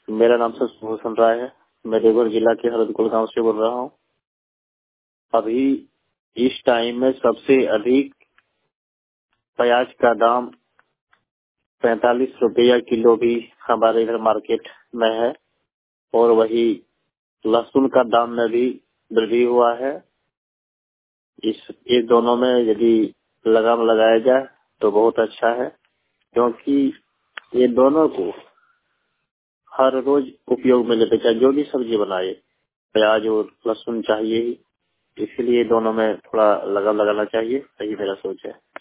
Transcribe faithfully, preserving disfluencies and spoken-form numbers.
मेरा नाम शशिभूषण राय है। मैं देवघर जिला के हरदकुल गांव से बोल रहा हूँ। अभी इस टाइम में सबसे अधिक प्याज का दाम पैंतालीस रुपया किलो भी हमारे इधर मार्केट में है और वही लहसुन का दाम में भी वृद्धि हुआ है। इस ये दोनों में यदि लगाम लगाया जाए तो बहुत अच्छा है, क्योंकि ये दोनों को हर रोज उपयोग में लेते, चाहे जो भी सब्जी बनाए प्याज और लहसुन चाहिए ही। इसलिए दोनों में थोड़ा लगाम लगाना चाहिए, यही मेरा सोच है।